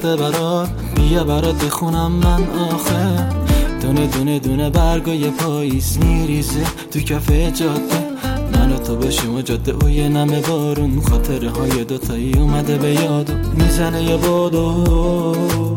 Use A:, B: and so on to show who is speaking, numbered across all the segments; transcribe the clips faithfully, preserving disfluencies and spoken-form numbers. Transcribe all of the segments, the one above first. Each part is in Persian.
A: ریخته برات، بیا برات بخونم من آخه. دونه دونه دونه برگای پاییز میریزه تو کف جاده، من و تو باشیم و جاده و یه نمه بارون، خاطره های دوتایی اومده به یادو میزنه یه بادو.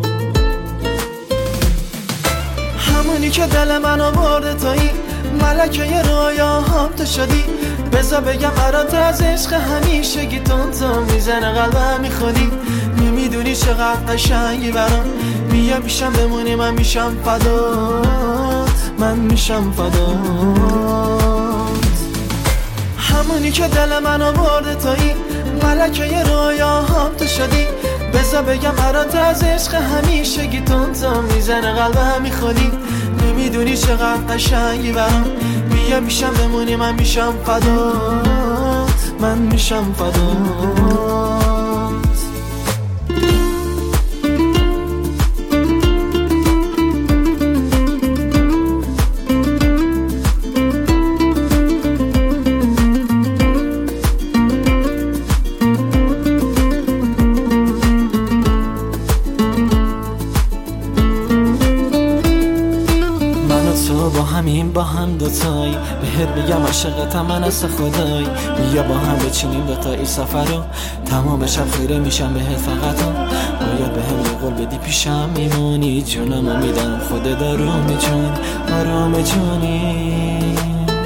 A: همونی که دل منو برده تویی، ملکه رویاهام تو شدی. بذار بگم برات از عشق همیشگی تون تو میزنه قلبم میخونی. نمیدونی چقدر قشنگی برام، بیا میشم بمونی من میشم فدات، من میشم فدات. همونی که دل منو برده تویی، ملکه رویاهام تو شدی. بذار بگم برات از عشق همیشگی تون تو میزنه قلبم میخونی. نمیدونی چقدر قشنگی برام، بیا میشم بمونی من میشم فدات، من میشم فدات. با همین با هم دوتایی، بهت بگم عاشقتم من از خدایی. بیا با هم بچینیم دوتایی سفر رو، تمام شب خیره میشم بهت فقط رو. باید به هم یه قول بدی پیشم میمونی، جونمو میدم خودت آروم جون، آروم جونی.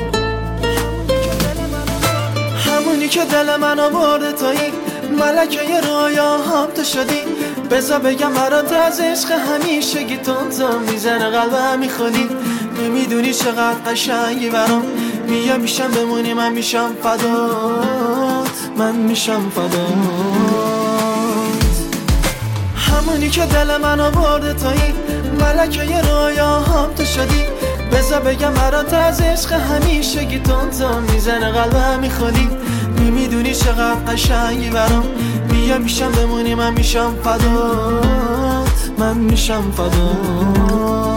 A: همونی که دل منو برده تویی، ملکه رویاهام تو شدی. بذار بگم برات از عشق همیشگی تون تو میزنه قلبم میخونی. نمیدونی چقدر قشنگی برام، بیا میشم بمونی من میشم فدات، من میشم فدات. همونی که دل منو برده تویی، ملکه رویاهام تو شدی. بذار بگم برات از عشق همیشگی تون تو میزنه قلبم میخونی. نمیدونی چقدر قشنگی برام، بیا میشم بمونی من میشم فدات، من میشم فدات.